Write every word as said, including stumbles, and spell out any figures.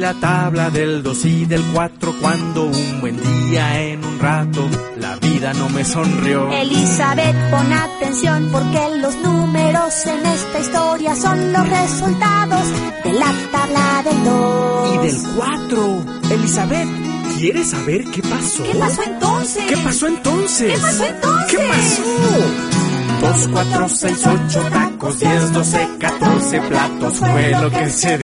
la tabla del dos y del cuatro cuando un buen día en un rato la vida no me sonrió. Elizabeth, pon atención porque los números en esta historia son los resultados de la tabla del dos y del cuatro. Elizabeth, ¿quieres saber qué pasó? ¿Qué pasó entonces? ¿Qué pasó entonces? ¿Qué pasó entonces? ¿Qué pasó? Dos, cuatro, seis, ocho tacos, diez, doce, catorce platos fue lo que se